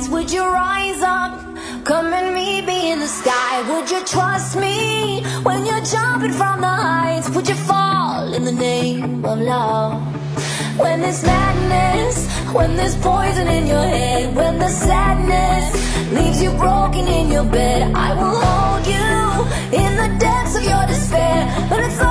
Would you rise up? Come and meet me in the sky. Would you trust me when you're jumping from the heights? Would you fall in the name of love? When there's madness, when there's poison in your head, when the sadness leaves you broken in your bed, I will hold you in the depths of your despair. But it's